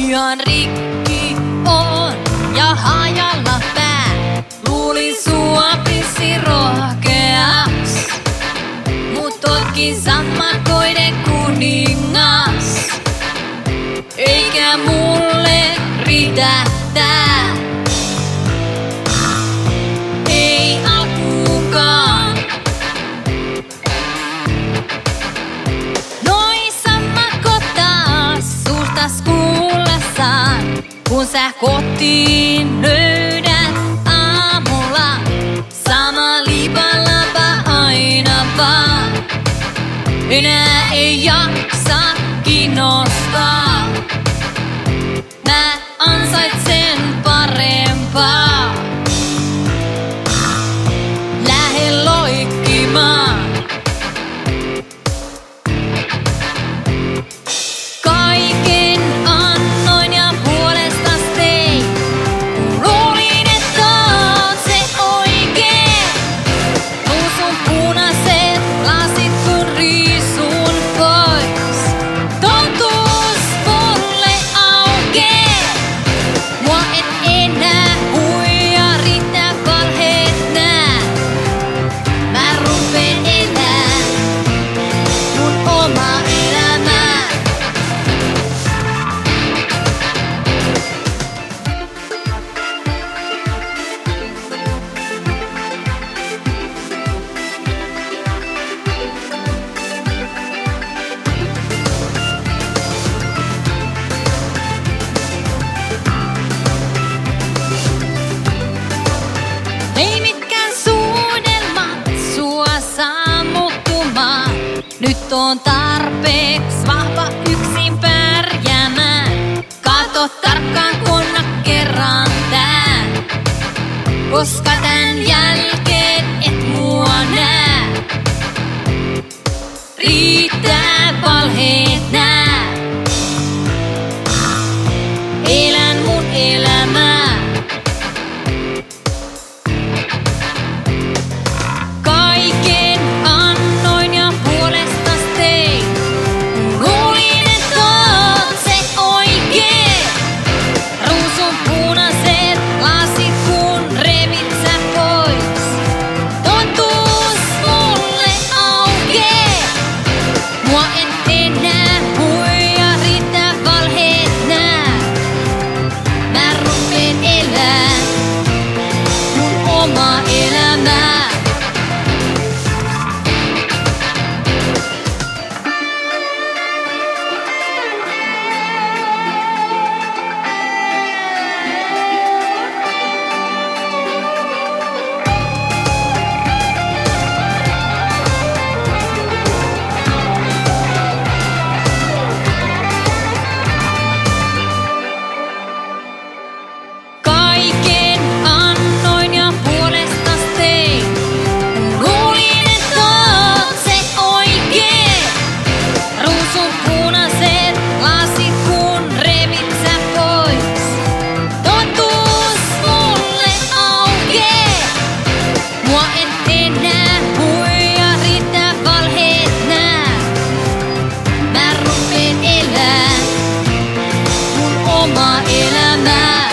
Ihan rikki on ja hajalla pää. Luulin sua pissi rohkeaks, mut ootkin sammakoiden kuningas. Eikä mulle riitä tää, ei alkuunkaan. Noi sammakot taas suustas kuullessaan, kun sä kotiin löydät aamulla. Sama lipalapa aina vaan, enää ei jaksa kiinnostaa. Mä ansaitsen parempaa. Lähde loikkimaan. Kaiken annoin ja puolestas tein, kun luulin, että oot se oikein. Ruusun punaiset lasit kun riisun pois. Totuus mulle aukee. Mua et enää huijaa, riittää valheet nää. Mä rupeen elää mun omaa elämää. Ei mitkään suudelmat sua saa muuttumaan. Nyt on tarpeeks vahva yksin pärjäämään. Kato tarkkaan kun kerran tää, koska tän jälkeen et mua nää. Riittää valheet nää. Elän mun elämää. Kaiken annoin ja puolestas tein, kun luulin, että oot se oikein. Ruusun punaiset lasit kun revit sä pois. Totuus mulle aukee. Mua et enää huijaa, riittää valheet nää. Mä rupeen elää mun omaa elämää. Kaiken annoin ja puolestas tein, kun luulin, että oot se oikein. Ruusun punaiset lasit kun revit sä pois. Totuus mulle aukee. Mua et enää huijaa, riittää valheet nää. Mä rupeen elää mun omaa elämää.